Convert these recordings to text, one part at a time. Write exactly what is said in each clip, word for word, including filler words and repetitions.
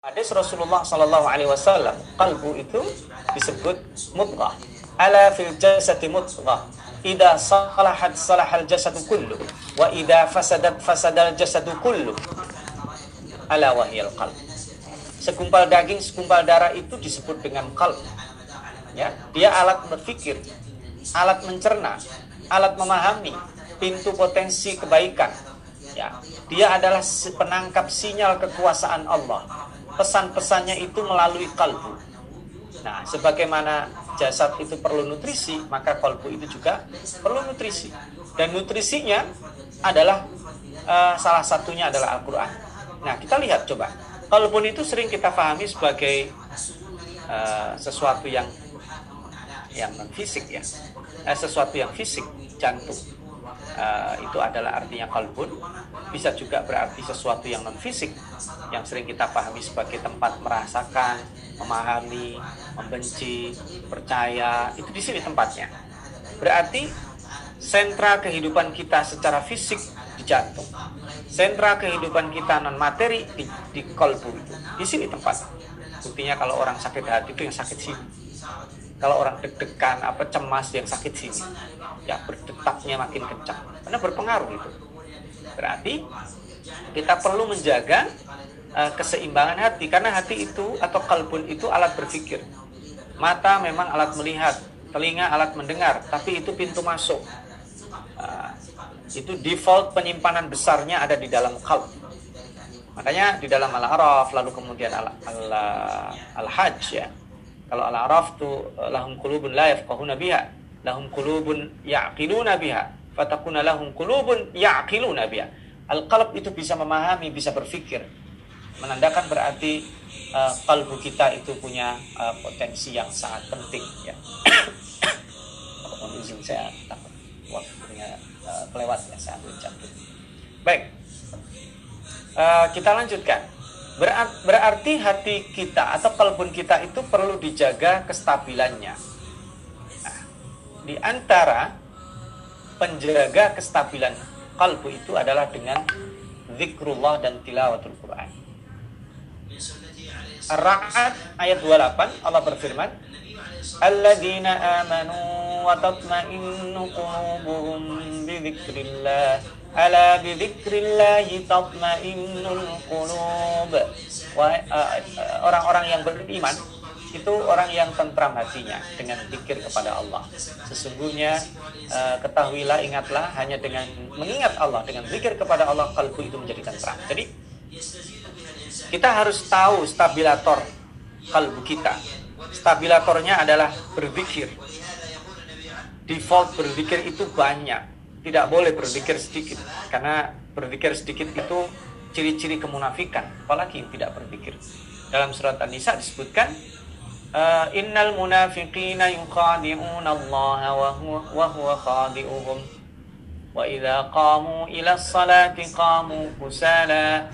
Hadis Rasulullah Sallallahu Alaihi Wasallam, kalbu itu disebut mudghah. Ala fil jasadi mudghah. Ida salahat salahal jasadu kullu, wa ida fasadat fasadal jasadu kullu. Ala wahiyal qalb. Segumpal daging, segumpal darah itu disebut dengan qalb. Ya, dia alat berpikir, alat mencerna, alat memahami pintu potensi kebaikan. Ya, dia adalah penangkap sinyal kekuasaan Allah. Pesan-pesannya itu melalui kalbu. Nah, sebagaimana jasad itu perlu nutrisi, maka kalbu itu juga perlu nutrisi. Dan nutrisinya adalah uh, salah satunya adalah Al-Quran. Nah, kita lihat coba. Kalbu itu sering kita pahami sebagai uh, sesuatu yang yang non fisik ya, eh, sesuatu yang fisik, jantung. Uh, itu adalah artinya kalbun. Bisa juga berarti sesuatu yang non fisik, yang sering kita pahami sebagai tempat merasakan, memahami, membenci, percaya. Itu di sini tempatnya. Berarti sentra kehidupan kita secara fisik di jantung, sentra kehidupan kita non materi di, di kalbu itu. Di sini tempat. Buktinya kalau orang sakit hati itu yang sakit sini. Kalau orang deg-degan, apa cemas, yang sakit sini. Ya, berdetaknya makin kencang. Karena berpengaruh itu. Berarti kita perlu menjaga uh, keseimbangan hati. Karena hati itu atau kalbun itu alat berpikir. Mata memang alat melihat, telinga alat mendengar, tapi itu pintu masuk. Uh, itu default penyimpanan besarnya ada di dalam kalb. Makanya di dalam Al-A'raf, lalu kemudian Al-Hajj ya. Kalau Al-A'raf itu lahum qulubun la yafqahuna biha, lahum qulubun ya'qiluna biha, fatakuna lahum qulubun ya'qiluna biha. Al-qalb itu bisa memahami, bisa berpikir. Menandakan berarti uh, kalbu kita itu punya uh, potensi yang sangat penting ya. Mohon izin saya takut waktunya uh, kelewat ya, saya ambil campur. Baik. Uh, kita lanjutkan. Berarti hati kita atau kalbun kita itu perlu dijaga kestabilannya. Nah, di antara penjaga kestabilan kalbu itu adalah dengan zikrullah dan tilawatul Quran. Ar-Ra'd ayat dua puluh delapan Allah berfirman, alladzina amanu wa tatma'innu qulubuhum bi dzikrillah. Ala bi dzikrillahi tatma'innul qulub. Orang-orang yang beriman itu orang yang tentram hatinya dengan zikir kepada Allah. Sesungguhnya uh, ketahuilah, ingatlah, hanya dengan mengingat Allah, dengan zikir kepada Allah, kalbu itu menjadi tentram. Jadi kita harus tahu stabilator kalbu kita. Stabilatornya adalah berzikir. Default berzikir itu banyak. Tidak boleh berzikir sedikit, karena berzikir sedikit itu ciri-ciri kemunafikan, apalagi tidak berzikir. Dalam surat An-Nisa disebutkan, innal munafiqina yukhadi'una Allah wa huwa khadi'uhum wa idza qamu ila as-salati qamu kusala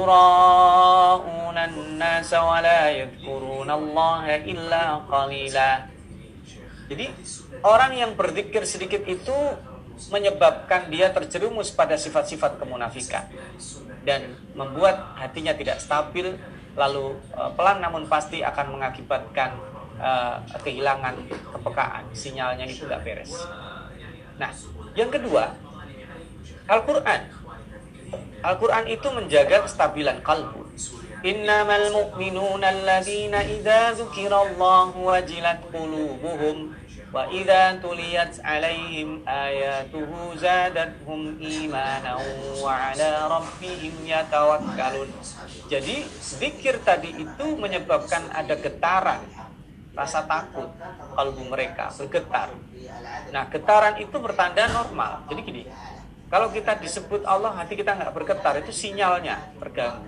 yura'una an-nasa wa la yadhkuruna Allah illa qalila. Jadi orang yang berzikir sedikit itu menyebabkan dia terjerumus pada sifat-sifat kemunafikan dan membuat hatinya tidak stabil, lalu uh, pelan namun pasti akan mengakibatkan uh, kehilangan kepekaan, sinyalnya itu gak beres. Nah, yang kedua, Al-Quran. Al-Quran itu menjaga kestabilan kalbu. Innamal mu'minuna alladzina idza dzukirallahu wajilat qulubuhum wa idza tuliyat 'alaihim ayatuhu zadatuhum imanan wa 'ala rabbihim yatawakkalun. Jadi zikir tadi itu menyebabkan ada getaran, rasa takut, kalbu mereka bergetar. Nah, getaran itu bertanda normal. Jadi gini, kalau kita disebut Allah, hati kita nggak bergetar, itu sinyalnya terganggu.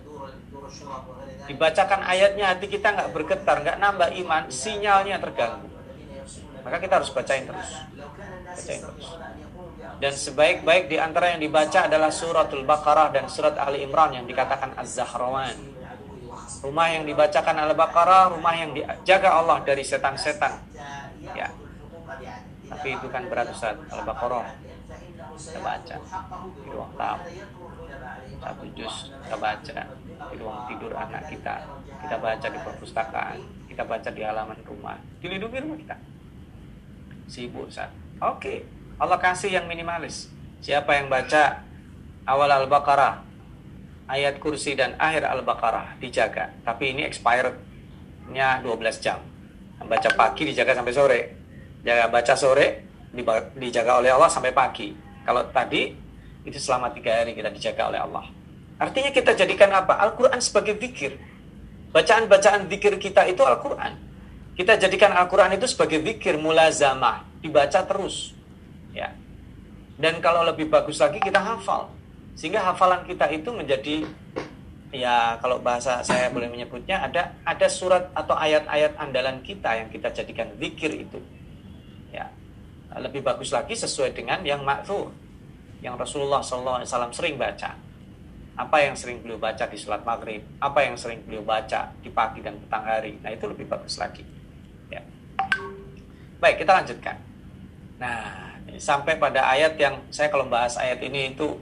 Dibacakan ayatnya, hati kita nggak bergetar, nggak nambah iman, sinyalnya terganggu. Maka kita harus bacain terus. Bacain terus. Dan sebaik-baik di antara yang dibaca adalah suratul Baqarah dan surat Ali Imran yang dikatakan Az-Zahrawan. Rumah yang dibacakan Al-Baqarah, rumah yang dijaga Allah dari setan-setan. Ya. Tapi itu kan berat Ustaz, Al-Baqarah. Kita baca di ruang tamu. satu juz kita baca di ruang tidur anak kita, kita baca di perpustakaan, kita baca di halaman rumah, dilindungi rumah kita. Sibuk saat. Oke, Allah kasih yang minimalis. Siapa yang baca awal Al-Baqarah, ayat kursi dan akhir Al-Baqarah dijaga, tapi ini expirednya dua belas jam. Baca pagi dijaga sampai sore, jaga baca sore dijaga oleh Allah sampai pagi. Kalau tadi itu selama tiga hari kita dijaga oleh Allah. Artinya kita jadikan apa? Al-Quran sebagai zikir. Bacaan-bacaan zikir kita itu Al-Quran. Kita jadikan Al-Quran itu sebagai zikir mulazamah, dibaca terus. Ya. Dan kalau lebih bagus lagi kita hafal. Sehingga hafalan kita itu menjadi, ya kalau bahasa saya boleh menyebutnya, ada ada surat atau ayat-ayat andalan kita yang kita jadikan zikir itu. Ya. Lebih bagus lagi sesuai dengan yang ma'thur, yang Rasulullah shallallahu alaihi wasallam sering baca. Apa yang sering beliau baca di sholat maghrib, apa yang sering beliau baca di pagi dan petang hari. Nah, itu lebih bagus lagi. Ya. Baik, kita lanjutkan. Nah, sampai pada ayat yang saya kalau bahas ayat ini itu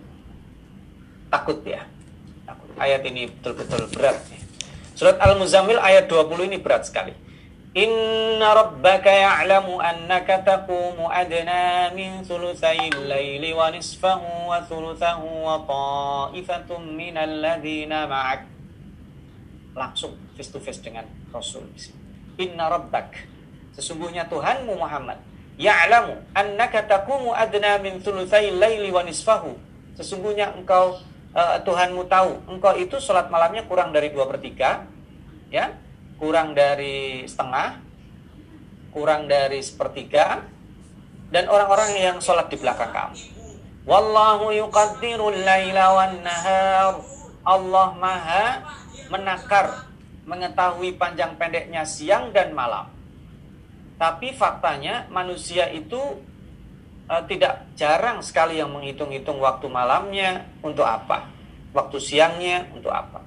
takut ya. Takut. Ayat ini betul-betul berat. Ya. Surat Al-Muzammil ayat dua puluh ini berat sekali. Inna rabbaka ya'lamu annaka taqumu adna min thulutsayil laili wa nisfahu wa thulutsahu wa ta'ifatum minal ladzina ma'ak. Langsung face to face dengan Rasul. Inna rabbak, sesungguhnya Tuhanmu Muhammad, ya'lamu annaka taqumu adna min thulutsayil laili wa nisfahu. Sesungguhnya engkau uh, Tuhanmu tahu, engkau itu salat malamnya kurang dari dua per tiga, ya. Kurang dari setengah, kurang dari sepertiga, dan orang-orang yang sholat di belakang kamu. Wallahu yuqaddirul laila wan nahar. Allah maha menakar, mengetahui panjang pendeknya siang dan malam. Tapi faktanya manusia itu uh, tidak jarang sekali yang menghitung-hitung waktu malamnya untuk apa, waktu siangnya untuk apa.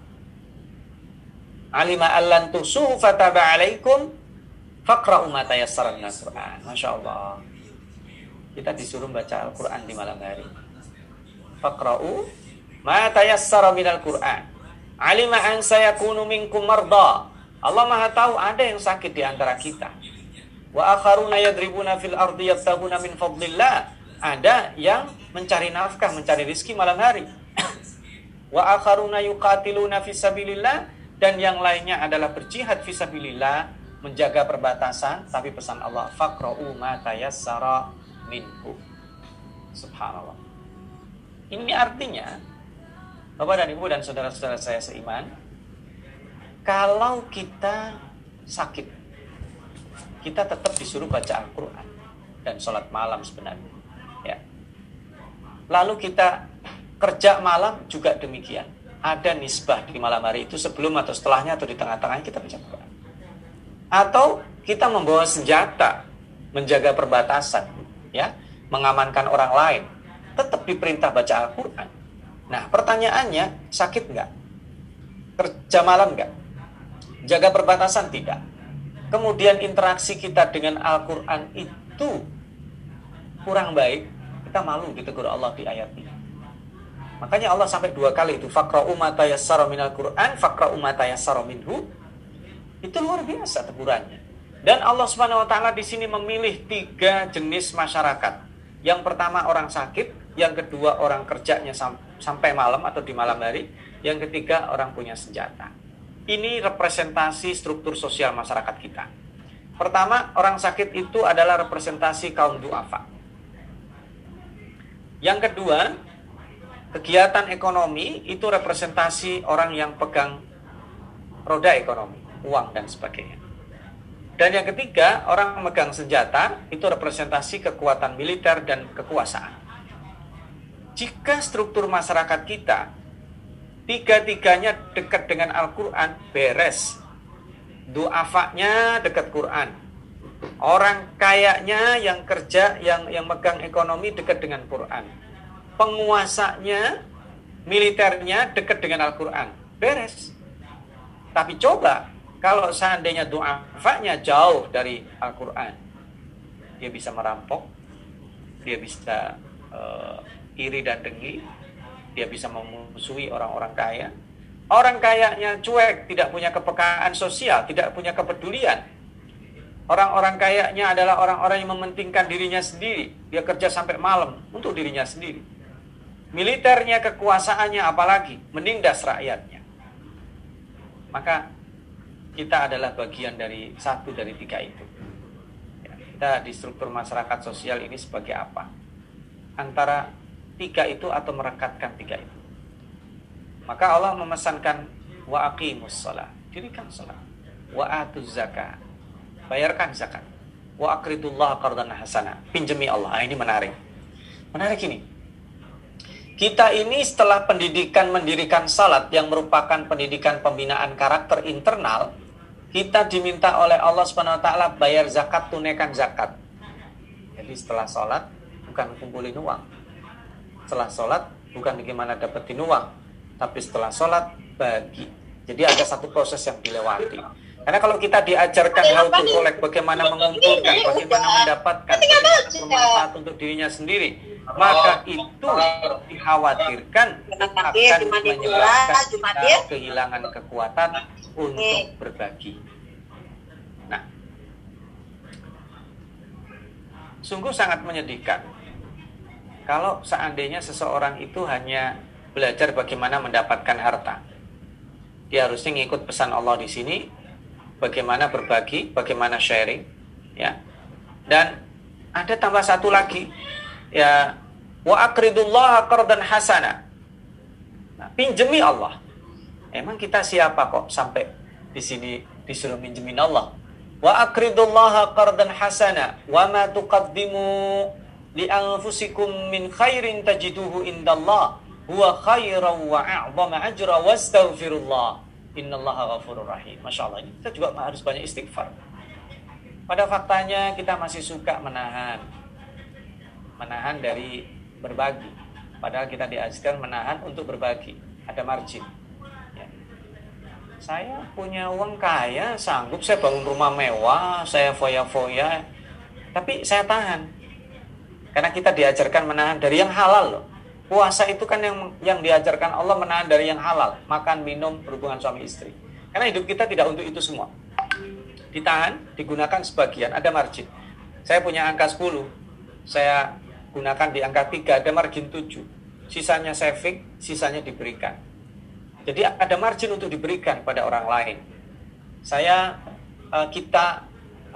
Alima allan tusuhu fataba alaikum faqra'u ma tayassara minal Qur'an. Masya Allah. Kita disuruh baca Al-Quran di malam hari. Faqra'u ma tayassara minal Qur'an. Alima an sayakunu minkum marda. Allah maha tahu ada yang sakit di antara kita. Wa akharuna yadribuna fil ardi yabtaguna min fadlillah. Ada yang mencari nafkah, mencari rezeki malam hari. Wa akharuna yuqatiluna fi sabilillah. Dan yang lainnya adalah berjihad fisabilillah, menjaga perbatasan. Tapi pesan Allah, faqra'u ma tayassara minhu. Subhanallah. Ini artinya, Bapak dan Ibu dan saudara-saudara saya seiman, kalau kita sakit, kita tetap disuruh baca Al-Quran dan sholat malam sebenarnya. Ya. Lalu kita kerja malam juga demikian. Ada nisbah di malam hari itu sebelum atau setelahnya atau di tengah-tengahnya kita baca Quran. Atau kita membawa senjata menjaga perbatasan, ya, mengamankan orang lain, tetap diperintah baca Al-Quran. Nah, pertanyaannya, sakit nggak? Kerja malam nggak? Jaga perbatasan tidak? Kemudian interaksi kita dengan Al-Quran itu kurang baik, kita malu ditegur Allah di ayat ini. Makanya Allah sampai dua kali itu faqra'u ma tayassara minal Qur'an, faqra'u ma tayassara minhu. Itu luar biasa tegurannya. Dan Allah Subhanahu wa taala di sini memilih tiga jenis masyarakat. Yang pertama orang sakit, yang kedua orang kerjanya sam- sampai malam atau di malam hari, yang ketiga orang punya senjata. Ini representasi struktur sosial masyarakat kita. Pertama, orang sakit itu adalah representasi kaum du'afa. Yang kedua, kegiatan ekonomi itu representasi orang yang pegang roda ekonomi, uang dan sebagainya. Dan yang ketiga, orang memegang senjata itu representasi kekuatan militer dan kekuasaan. Jika struktur masyarakat kita tiga-tiganya dekat dengan Al-Quran, beres. Du'afanya dekat Quran. Orang kayanya yang kerja, yang yang megang ekonomi dekat dengan Quran. Penguasanya, militernya dekat dengan Al-Quran. Beres. Tapi coba, kalau seandainya du'afanya jauh dari Al-Quran, dia bisa merampok, dia bisa uh, iri dan dengki, dia bisa memusuhi orang-orang kaya. Orang kayanya cuek, tidak punya kepekaan sosial, tidak punya kepedulian. Orang-orang kayanya adalah orang-orang yang mementingkan dirinya sendiri. Dia kerja sampai malam untuk dirinya sendiri. Militernya, kekuasaannya apalagi, menindas rakyatnya. Maka kita adalah bagian dari satu dari tiga itu. Ya, kita di struktur masyarakat sosial ini sebagai apa? Antara tiga itu atau merekatkan tiga itu. Maka Allah memesankan wa aqimus shalah, dirikan salat, wa atuz zakat, bayarkan zakat, wa aqridullaha qardan hasana, pinjami Allah. Nah, ini menarik. Menarik ini. Kita ini setelah pendidikan mendirikan salat yang merupakan pendidikan pembinaan karakter internal, kita diminta oleh Allah Subhanahu wa taala bayar zakat, tunaikan zakat. Jadi setelah salat bukan kumpulin uang. Setelah salat bukan bagaimana dapetin uang. Tapi setelah sholat, bagi. Jadi ada satu proses yang dilewati. Karena kalau kita diajarkan how to collect, bagaimana mengumpulkan, bagaimana mendapatkan, bagaimana bermanfaat untuk dirinya sendiri, maka itu dikhawatirkan akan menyebabkan kita kehilangan kekuatan untuk berbagi. Nah, sungguh sangat menyedihkan kalau seandainya seseorang itu hanya belajar bagaimana mendapatkan harta. Dia harusnya ngikut pesan Allah di sini, bagaimana berbagi, bagaimana sharing, ya. Dan ada tambah satu lagi, ya, wa aqridullaha qardan hasana. Nah, pinjemi Allah. Emang kita siapa kok sampai di sini disuruh minjemin Allah? Wa aqridullaha qardan hasana wa ma tuqaddimu li anfusikum min khairin tajiduhu indallah huwa khairan wa a'zama ajra wastaghfirullah innallaha ghafurur rahim. Masya Allah, ini kita juga harus banyak istighfar. Pada faktanya kita masih suka menahan menahan dari berbagi, padahal kita diajarkan menahan untuk berbagi, ada margin ya. Saya punya uang kaya, sanggup saya bangun rumah mewah, saya foya-foya, tapi saya tahan karena kita diajarkan menahan dari yang halal loh. Puasa itu kan yang yang diajarkan Allah menahan dari yang halal, makan, minum, berhubungan suami istri. Karena hidup kita tidak untuk itu semua. Ditahan, digunakan sebagian, ada margin. Saya punya angka sepuluh, saya gunakan di angka tiga, ada margin tujuh. Sisanya saving, sisanya diberikan. Jadi ada margin untuk diberikan pada orang lain. Saya, kita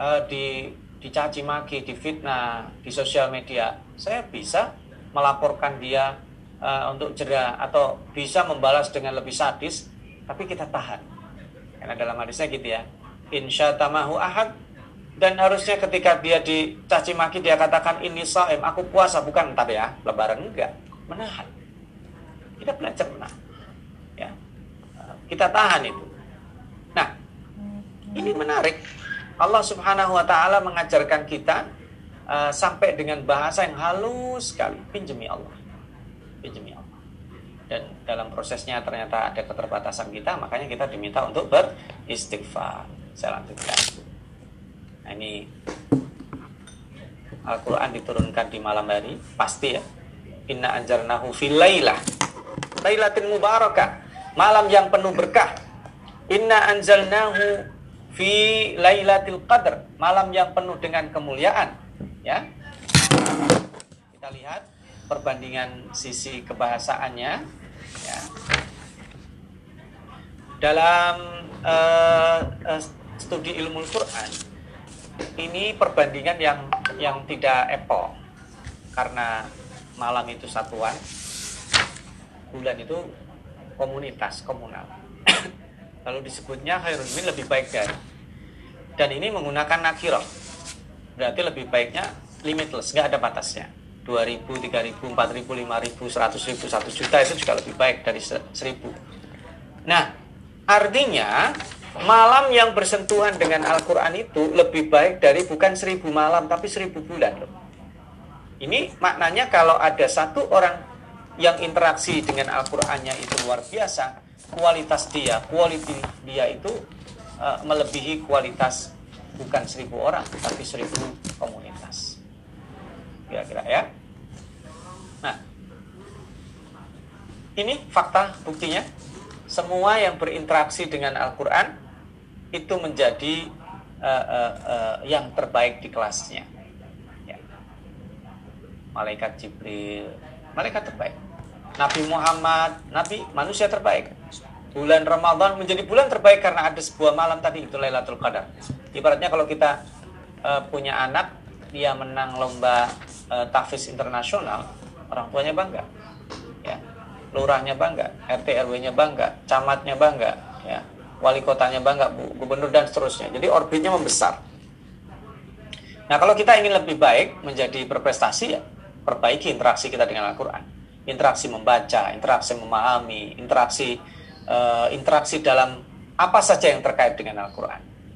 di dicaci maki, difitnah di sosial media, saya bisa melaporkan dia uh, untuk jera atau bisa membalas dengan lebih sadis, tapi kita tahan. Karena dalam hadisnya gitu ya, insya tamahu ahad, dan harusnya ketika dia dicaci maki dia katakan ini shaim, aku puasa, bukan ntar ya lebaran, enggak, menahan. Kita belajar menahan. Ya, uh, kita tahan itu. Nah, ini menarik. Allah Subhanahu wa taala mengajarkan kita Uh, sampai dengan bahasa yang halus sekali, pinjami Allah, pinjami Allah. Dan dalam prosesnya ternyata ada keterbatasan kita, makanya kita diminta untuk beristighfar. Saya lanjutkan. Nah, ini Al-Quran diturunkan di malam hari, pasti ya. Inna anjarnahu fil lailah, lailatin mubarakah, malam yang penuh berkah. Inna anzalnahu fi lailatul qadr, malam yang penuh dengan kemuliaan. Ya, kita lihat perbandingan sisi kebahasaannya ya. Dalam uh, uh, studi ilmu Quran ini perbandingan yang yang tidak apple, karena malam itu satuan, bulan itu komunitas, komunal. Lalu disebutnya khairun min, lebih baik dari, dan ini menggunakan nakirah. Berarti lebih baiknya limitless, nggak ada batasnya. dua ribu, tiga ribu, empat ribu, lima ribu, seratus ribu, satu juta itu juga lebih baik dari seribu. Nah, artinya malam yang bersentuhan dengan Al-Quran itu lebih baik dari bukan seribu malam, tapi seribu bulan loh. Ini maknanya kalau ada satu orang yang interaksi dengan Al-Qurannya itu luar biasa, kualitas dia, quality dia itu uh, melebihi kualitas bukan seribu orang, tapi seribu komunitas. Kira-kira ya. Nah, Ini fakta buktinya. Semua yang berinteraksi dengan Al-Quran itu menjadi uh, uh, uh, yang terbaik di kelasnya. Ya. Malaikat Jibril, malaikat terbaik. Nabi Muhammad, Nabi manusia terbaik. Bulan Ramadan menjadi bulan terbaik karena ada sebuah malam tadi, itu Lailatul Qadar. Ibaratnya kalau kita uh, punya anak, dia menang lomba uh, tahfiz internasional, orang tuanya bangga. Ya. Lurahnya bangga, R T R W-nya bangga, camatnya bangga, ya, wali kotanya bangga, gubernur dan seterusnya. Jadi orbitnya membesar. Nah, kalau kita ingin lebih baik, menjadi berprestasi, ya, perbaiki interaksi kita dengan Al-Quran. Interaksi membaca, interaksi memahami, interaksi uh, interaksi dalam apa saja yang terkait dengan Al-Quran.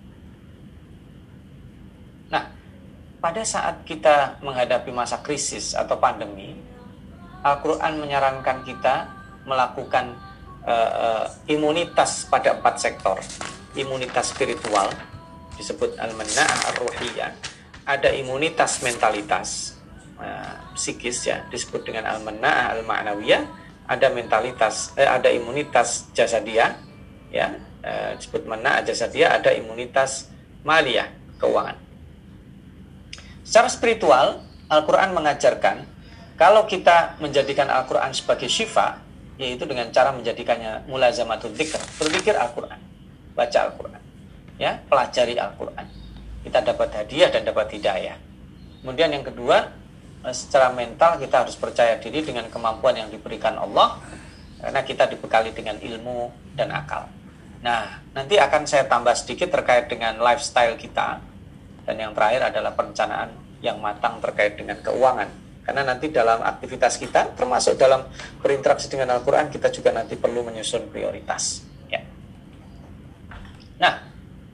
Nah, pada saat kita menghadapi masa krisis atau pandemi, Al-Quran menyarankan kita melakukan uh, uh, imunitas pada empat sektor. Imunitas spiritual, disebut al-mana'ah ar-ruhiyah. Ada imunitas mentalitas, uh, psikis, ya, disebut dengan al-mana'ah al-ma'nawiyah. Ada mentalitas, eh, ada imunitas jasadiyah, ya, uh, disebut mana'ah jasadiyah. Ada imunitas maliyah, keuangan. Secara spiritual, Al-Quran mengajarkan kalau kita menjadikan Al-Quran sebagai syifa, yaitu dengan cara menjadikannya mulazamatul dzikr, berzikir Al-Quran, baca Al-Quran, ya, pelajari Al-Quran. Kita dapat hadiah dan dapat hidayah. Kemudian yang kedua, secara mental kita harus percaya diri dengan kemampuan yang diberikan Allah, karena kita dibekali dengan ilmu dan akal. Nah, nanti akan saya tambah sedikit terkait dengan lifestyle kita, dan yang terakhir adalah perencanaan yang matang terkait dengan keuangan. Karena nanti dalam aktivitas kita, termasuk dalam berinteraksi dengan Al-Quran, kita juga nanti perlu menyusun prioritas. Ya. Nah,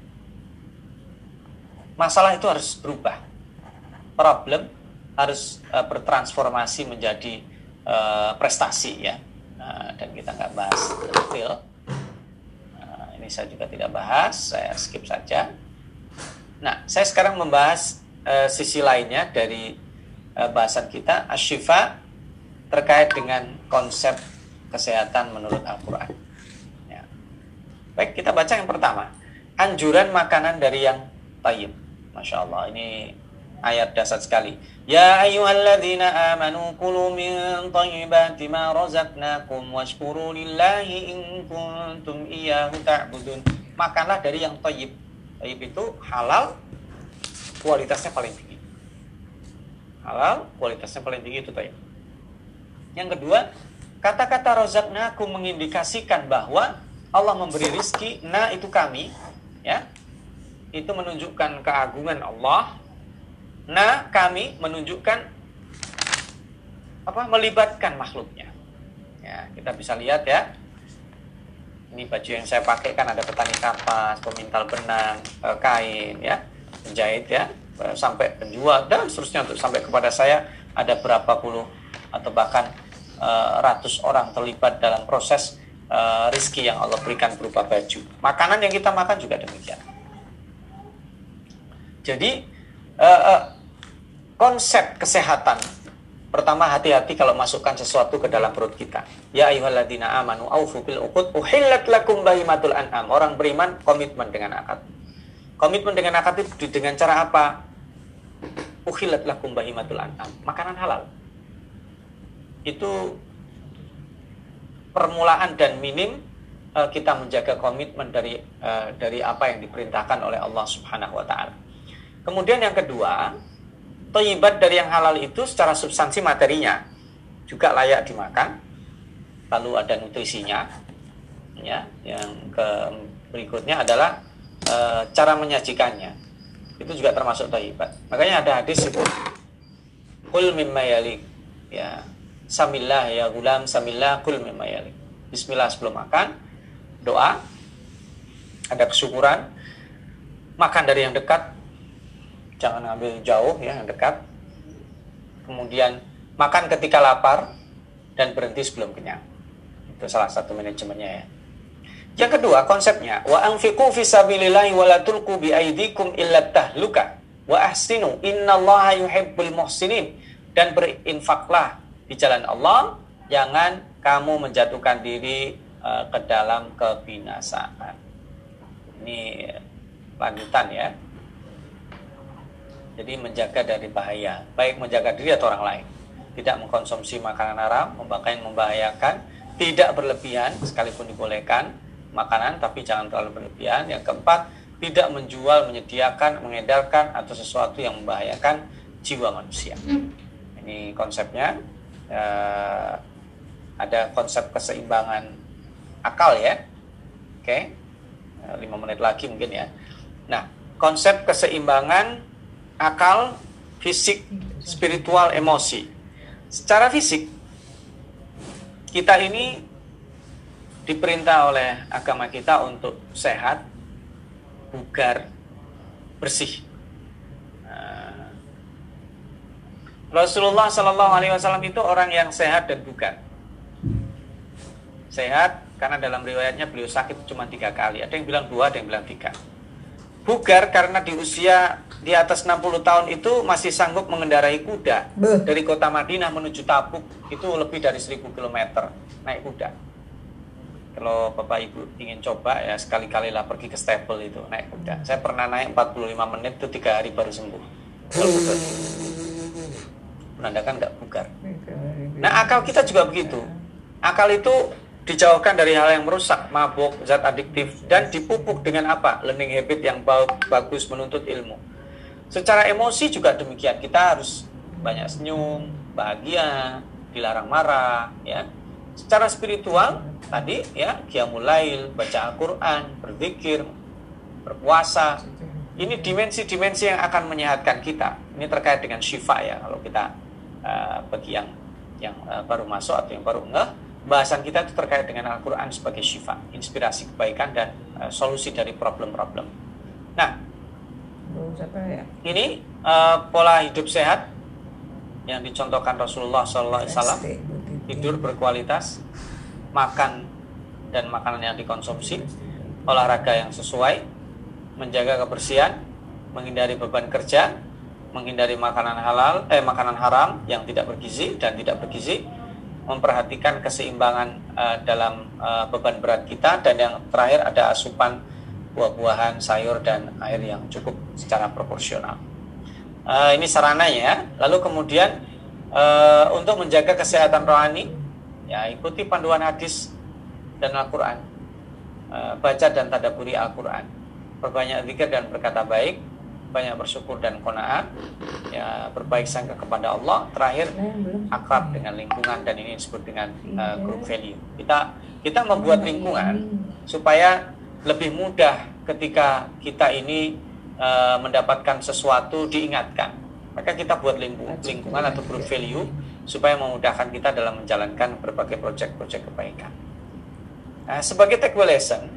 masalah itu harus berubah. Problem harus uh, bertransformasi menjadi uh, prestasi, ya. Uh, dan kita nggak bahas detail. Uh, ini saya juga tidak bahas, saya skip saja. Nah, saya sekarang membahas uh, sisi lainnya dari bahasan kita, asyifa, terkait dengan konsep kesehatan menurut Al-Quran. Ya. Baik, kita baca yang pertama. Anjuran makanan dari yang tayyib. Masya Allah, ini ayat dasar sekali. Ya ayyuhalladzina amanu kulu min tayyibati ma razaqnakum washkuru lillahi in kuntum iyyahu ta'budun. Makanlah dari yang tayyib. Tayyib itu halal, kualitasnya paling tinggi. Halal, kualitasnya paling tinggi itu tayyib. Yang kedua, kata-kata razaqnakum mengindikasikan bahwa Allah memberi rizki, nah itu kami, ya. Itu menunjukkan keagungan Allah. Nah, kami menunjukkan apa? Melibatkan makhluknya. Ya, kita bisa lihat, ya. Ini baju yang saya pakai kan ada petani kapas, pemintal benang, kain, ya, penjahit, ya, sampai penjual dan seterusnya, untuk sampai kepada saya ada berapa puluh atau bahkan uh, ratus orang terlibat dalam proses uh, rizki yang Allah berikan berupa baju. Makanan yang kita makan juga demikian. Jadi uh, uh, konsep kesehatan, pertama, hati-hati kalau masukkan sesuatu ke dalam perut kita. Ya ayyuhalladzina amanu aufu bil uqud uhillat lakum bahimatul an'am. Orang beriman komitmen dengan akad. Komitmen dengan akad itu dengan cara apa? Uhillat lakum bahimatul an'am, makanan halal. Itu permulaan dan minim uh, kita menjaga komitmen dari uh, dari apa yang diperintahkan oleh Allah Subhanahu wa taala. Kemudian yang kedua, thayyibat dari yang halal itu secara substansi materinya juga layak dimakan. Lalu ada nutrisinya. Ya, yang ke berikutnya adalah uh, cara menyajikannya. Itu juga termasuk thayyibat. Makanya ada hadis itu, kul mimma yalik, ya, samillah ya gulam, samillah kul mimma yalik. Bismillah sebelum makan, doa, ada kesyukuran, makan dari yang dekat, jangan ambil jauh, ya, yang dekat. Kemudian makan ketika lapar dan berhenti sebelum kenyang. Itu salah satu manajemennya, ya. Yang kedua, konsepnya wa anfiqu fi sabilillahi wa la tulqu bi aydikum illa tahluka wa ahsinu innallaha yuhibbul muhsinin. Dan berinfaklah di jalan Allah, jangan kamu menjatuhkan diri uh, ke dalam kebinasaan. Ini lanjutan ya. Jadi menjaga dari bahaya, baik menjaga diri atau orang lain. Tidak mengkonsumsi makanan haram, membakar yang membahayakan, tidak berlebihan, sekalipun dibolehkan makanan, tapi jangan terlalu berlebihan. Yang keempat, tidak menjual, menyediakan, mengedarkan atau sesuatu yang membahayakan jiwa manusia. Ini konsepnya. Uh, ada konsep keseimbangan akal ya. Oke, lima menit lagi mungkin ya. Nah, konsep keseimbangan akal, fisik, spiritual, emosi. Secara fisik, kita ini diperintah oleh agama kita untuk sehat, bugar, bersih. Nah, Rasulullah Shallallahu Alaihi Wasallam itu orang yang sehat dan bugar. Sehat karena dalam riwayatnya beliau sakit cuma tiga kali. Ada yang bilang dua, ada yang bilang tiga. Bugar karena di usia di atas enam puluh tahun itu masih sanggup mengendarai kuda. Beuh. Dari kota Madinah menuju Tabuk itu lebih dari seribu kilometer naik kuda. Kalau Bapak Ibu ingin coba ya sekali-kali lah pergi ke stable itu naik kuda. Saya pernah naik empat puluh lima menit itu tiga hari baru sembuh. Menandakan nggak bugar. Nah, akal kita juga begitu. Akal itu dijauhkan dari hal yang merusak, mabuk, zat adiktif, dan dipupuk dengan apa? Learning habit yang bagus, menuntut ilmu. Secara emosi juga demikian. Kita harus banyak senyum, bahagia, dilarang marah, ya. Secara spiritual tadi ya, qiyamul lail, baca Al-Qur'an, berzikir, berpuasa. Ini dimensi-dimensi yang akan menyehatkan kita. Ini terkait dengan syifa ya. Kalau kita uh, bagi yang yang uh, baru masuk atau yang baru enggak, bahasan kita itu terkait dengan Al-Quran sebagai syifa, inspirasi kebaikan dan uh, solusi dari problem-problem. Nah, ini uh, pola hidup sehat yang dicontohkan Rasulullah shallallahu alaihi wasallam. Tidur berkualitas, makan dan makanan yang dikonsumsi, olahraga yang sesuai, menjaga kebersihan, menghindari beban kerja, menghindari makanan halal, eh makanan haram yang tidak bergizi dan tidak bergizi, memperhatikan keseimbangan uh, dalam uh, beban berat kita, dan yang terakhir ada asupan buah-buahan, sayur dan air yang cukup secara proporsional. Uh, ini sarananya. Lalu kemudian uh, untuk menjaga kesehatan rohani, ya ikuti panduan hadis dan Al-Quran, uh, baca dan tadabburi Al-Quran, perbanyak zikir dan berkata baik, banyak bersyukur dan qanaah, ya berbaik sangka kepada Allah. Terakhir akrab dengan lingkungan, dan ini disebut dengan uh, group value. Kita kita membuat lingkungan supaya lebih mudah ketika kita ini uh, mendapatkan sesuatu diingatkan. Maka kita buat lingkungan, lingkungan atau group value supaya memudahkan kita dalam menjalankan berbagai proyek-proyek kebaikan. Nah, sebagai takeaway lesson,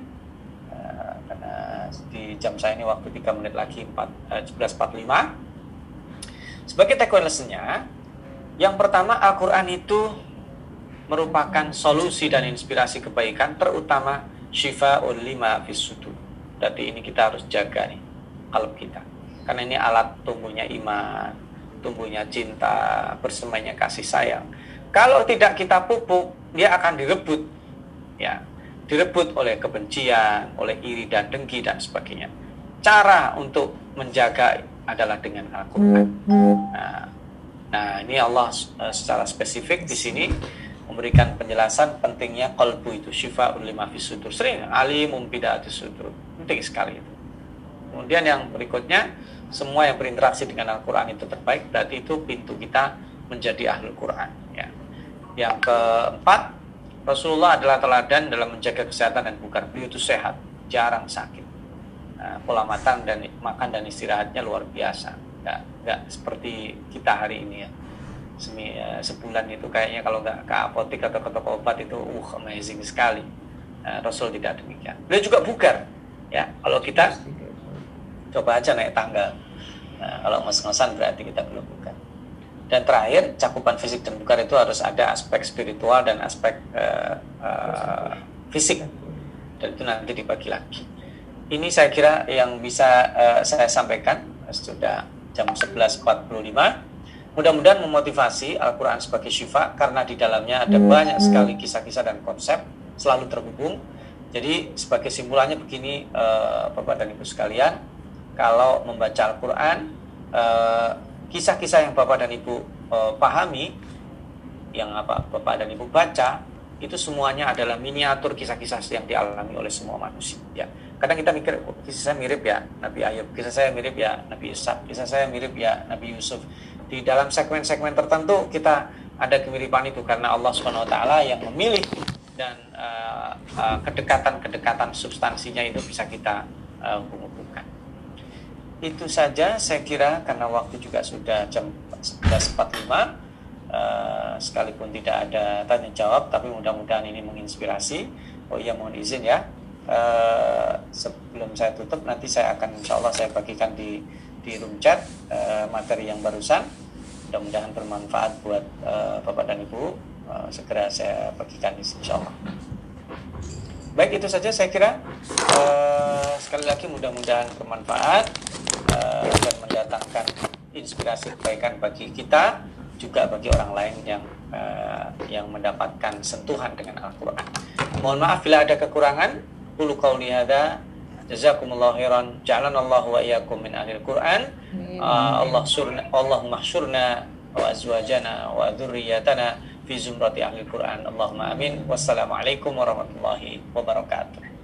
di jam saya ini waktu tiga menit lagi, sebelas empat puluh lima. Sebagai takeaway lessonnya, yang pertama, Al-Quran itu merupakan solusi dan inspirasi kebaikan, terutama syifa'ul lima fis sudur. Jadi ini kita harus jaga nih qalb kita, karena ini alat tumbuhnya iman, tumbuhnya cinta, bersemayanya kasih sayang. Kalau tidak kita pupuk, dia akan direbut, ya direbut oleh kebencian, oleh iri dan dengki dan sebagainya. Cara untuk menjaga adalah dengan Al-Quran. Nah, nah ini Allah uh, secara spesifik di sini memberikan penjelasan pentingnya qalbu itu, syifa'ul lima fis sudur. Sering alimum bida'atis sudur. Penting sekali itu. Kemudian yang berikutnya, semua yang berinteraksi dengan Al-Quran itu terbaik, berarti itu pintu kita menjadi ahlul Quran, ya. Yang keempat, Rasulullah adalah teladan dalam menjaga kesehatan dan bugar. Beliau itu sehat, jarang sakit. Nah, pola makan dan makan dan istirahatnya luar biasa. Nggak, nggak seperti kita hari ini ya. Semi, ya, sebulan itu kayaknya kalau nggak ke apotek atau ke toko obat itu uh amazing sekali. Nah, Rasul tidak demikian. Beliau juga bugar. Ya, kalau kita coba aja naik tangga. Nah, kalau ngos-ngosan berarti kita belum bugar. Dan terakhir, cakupan fisik dan bugar itu harus ada aspek spiritual dan aspek uh, uh, fisik. Dan itu nanti dibagi lagi. Ini saya kira yang bisa uh, saya sampaikan. Sudah jam sebelas empat puluh lima. Mudah-mudahan memotivasi Al-Quran sebagai syifa, karena di dalamnya ada banyak sekali kisah-kisah dan konsep selalu terhubung. Jadi sebagai simpulannya begini, uh, Bapak dan Ibu sekalian, kalau membaca Al-Quran, uh, kisah-kisah yang Bapak dan Ibu uh, pahami, yang apa Bapak dan Ibu baca, itu semuanya adalah miniatur kisah-kisah yang dialami oleh semua manusia. Ya. Kadang kita mikir, oh, kisah saya mirip ya Nabi Ayub, kisah saya mirip ya Nabi Ishak, kisah saya mirip ya Nabi Yusuf. Di dalam segmen-segmen tertentu kita ada kemiripan itu karena Allah subhanahu wa taala yang memilih, dan uh, uh, kedekatan-kedekatan substansinya itu bisa kita uh, hubungkan. Itu saja saya kira, karena waktu juga sudah jam sebelas empat puluh lima. Uh, sekalipun tidak ada tanya jawab, tapi mudah-mudahan ini menginspirasi. Oh iya, mohon izin ya, uh, sebelum saya tutup, nanti saya akan insya Allah saya bagikan di di room chat uh, materi yang barusan. Mudah-mudahan bermanfaat buat uh, Bapak dan Ibu. Uh, segera saya bagikan insya Allah. Baik, itu saja saya kira. Uh, sekali lagi mudah-mudahan bermanfaat uh, dan mendatangkan inspirasi kebaikan bagi kita, juga bagi orang lain yang uh, yang mendapatkan sentuhan dengan Al-Quran. Mohon maaf bila ada kekurangan. Qulu qauli hadza, jazakumullahu khairan, ja'alanallahu wa iyyakum min ahlil Quran. Uh, Allah surna, Allahumma hsyurna wa azwajana wa dzurriyyatana fi zumrati ahlil Quran. Allahumma amin. Wassalamualaikum warahmatullahi wabarakatuh.